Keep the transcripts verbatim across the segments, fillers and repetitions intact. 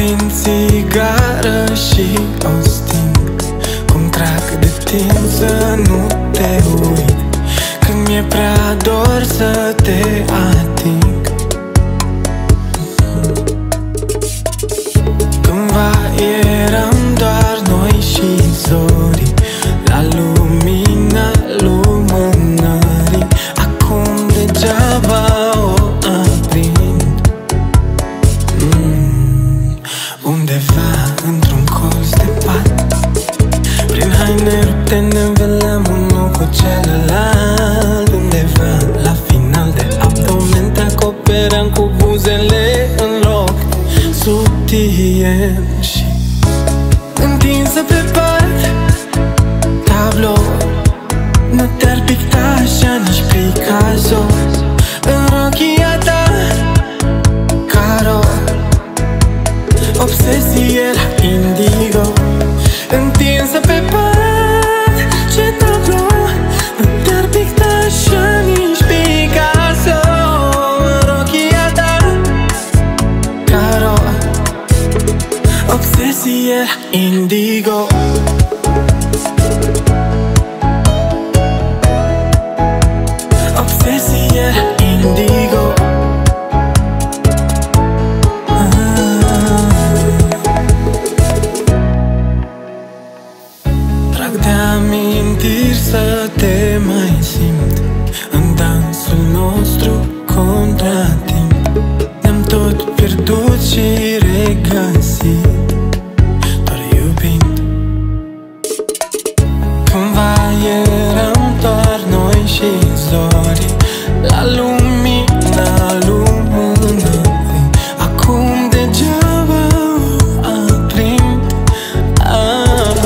din țigară și o sting. Cum trag de timp să nu te uit, când mi-e prea dor să te ating. Cândva eram doar noi și zorii la lumina lumânării. Acum degeaba o aprind. mm, Undeva într-un colț de pat, prin haine rupte ne învelam unul cu celălalt. Undeva la final de abdomen te acopeream cu buzele în loc sutien. Și întinsă pe pat, tablou, nu te-ar picta așa nici Picasso. În rochia ta, Caro, obsesie la indigo. Întinsă pe pat, ce tablou, nu te-ar picta așa nici Picasso. În rochia ta, Caro, obsesie la indigo. Obsesie la indigo. Trag de amintiri să te mai simt în dansul nostru contra timp. Ne-am tot pierdut și regăsit, doar iubind. Cândva eram doar noi și zorii la lumina lumânării. Acum degeaba o aprind. ah.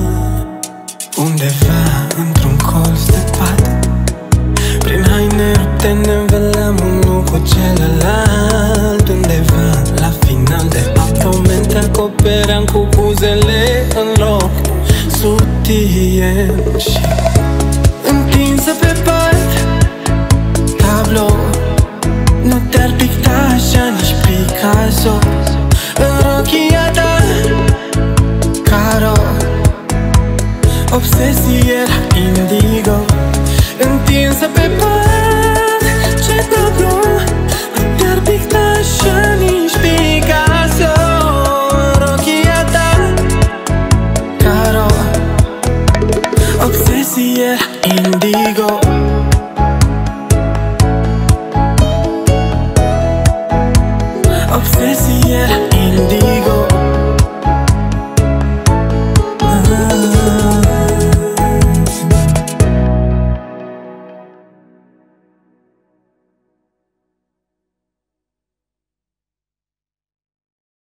Undeva într-un colț de pat, prin haine rupte ne învelam unul cu celălalt. Undeva la final de abdomen te acopeream cu buzele în loc sutien. Și întinsă pe pat, tablou, nu te-ar picta așa nici Picasso. În rochia ta, Caro, obsesie la indigo. Întinsă pe pat, ce tablou, nu te-ar picta așa nici Picasso. În rochia ta, Caro, obsesie la indigo.